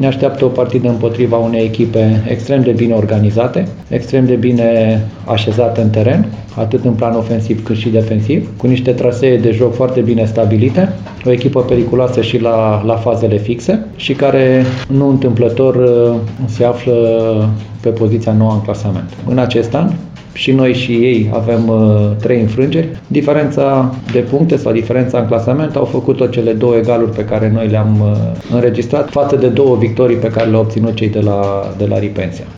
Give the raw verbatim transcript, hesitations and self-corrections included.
Ne așteaptă o partidă împotriva unei echipe extrem de bine organizate, extrem de bine așezate în teren, atât în plan ofensiv cât și defensiv, cu niște trasee de joc foarte bine stabilite, o echipă periculoasă și la, la fazele fixe și care nu întâmplător se află pe poziția nouă în clasament. În acest an, și noi și ei avem uh, trei înfrângeri. Diferența de puncte sau diferența în clasament au făcut-o cele două egaluri pe care noi le-am uh, înregistrat față de două victorii pe care le-au obținut cei de la, de la Ripensia.